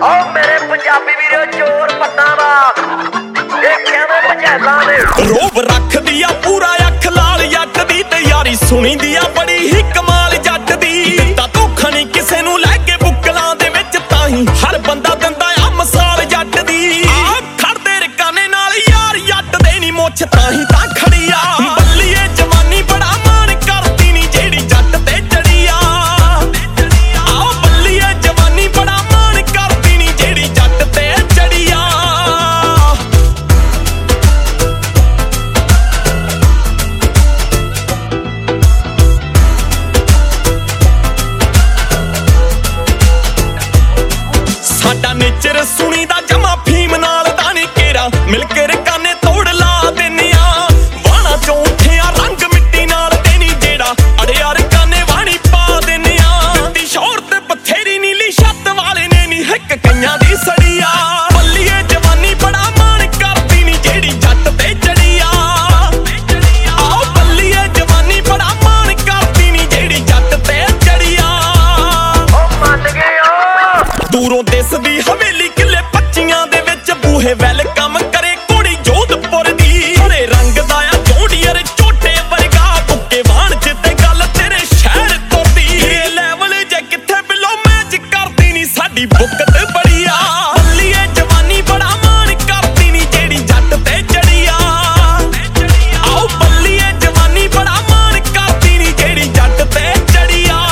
आओ मेरे पंजाबी वीरो चोर पत्ता दा देखिया मैं भजैलां दे रोब रख दिया पूरा अख लाल जट दी ते यारी सुनी दिया बड़ी ही कमाल जट दी दिता धोखा नहीं किसे नूं लै के बुकलां दे विच ताही हर बंदा दिंदा आ मिसाल जट दी आ खड़दे रकाने नाल यार जट दे नी मुੱਛ ताही तां खड़ी आ बल्लीए जवानी बड़ा मान करदी नी जेड़ी जट ते चढ़ी आ आओ बल्लीए जवानी बड़ा मान करदी नी जेड़ी जट ते चढ़ी आ साडा नेचर सुनी दा जमा फीम नाल दा नी केरा मिल के रकाने तोड़ ला देने आ वाणा चों उठिया रंग मिट्टी नाल ते नी जेड़ा अड़िया रकाने वाणी पा देने आ दी शोर ते बथेरी नीली छत वाले ने नी हिक कईयां दी सड़ी आ बल्लीए जवानी बड़ा मान करदी नी जेड़ी जट ते चढ़ी आ आओ बल्लीए जवानी बड़ा मान करदी नी जेड़ी जट ते चढ़ी आ ओ मन गए ओ दूरों दिसदी हवेली किले 25 दे विच बूहे वेलकम करे कुड़ी जोधपुर दी हरे रंग दा आ जोड़ीअर झोटे वर्गा बुके वाण च ते गल तेरे शहर तुरदी ये लेवल जे किथे बिलो मैच करदी नी साडी बुकत बड़ी आ बल्लीए जवानी बड़ा मान करदी नी जेड़ी जट ते चढ़ी आ आओ बल्लीए जवानी बड़ा मान करदी नी जेड़ी जट ते चढ़ी आ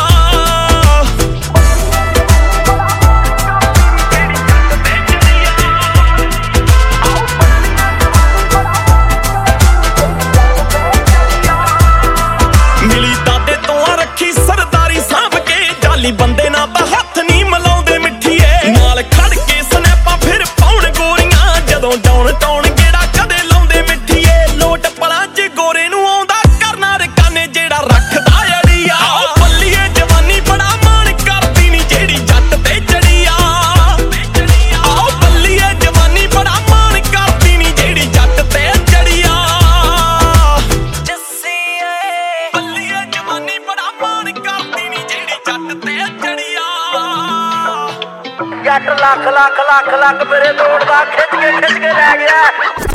मिली दादे तो रखी सरदारी सांभ के जाली बंदे ना तां हत्थ नहीं मिलाउंदे मिठीए नाल खड़ के स्नैपां फिर पाउण गोरियां जदों डाउन टाउन गेड़ा कदे लाउंदे मिठीए लोट पलां च गोरे नूं आउंदा करना रकाने जेड़ा रखदा अड़िया बल्लीए जवानी बड़ा मान करदी नी जेड़ी जट ते चढ़ी आ आओ बल्लीए जवानी बड़ा मान करदी नी जेड़ी जट ते चढ़ी आ बल्लीए जवानी बड़ा मान करदी नी जेड़ी जट ते चढ़ी आ जट लख लख लख लख मेरे दौड़दा खिच के लै गया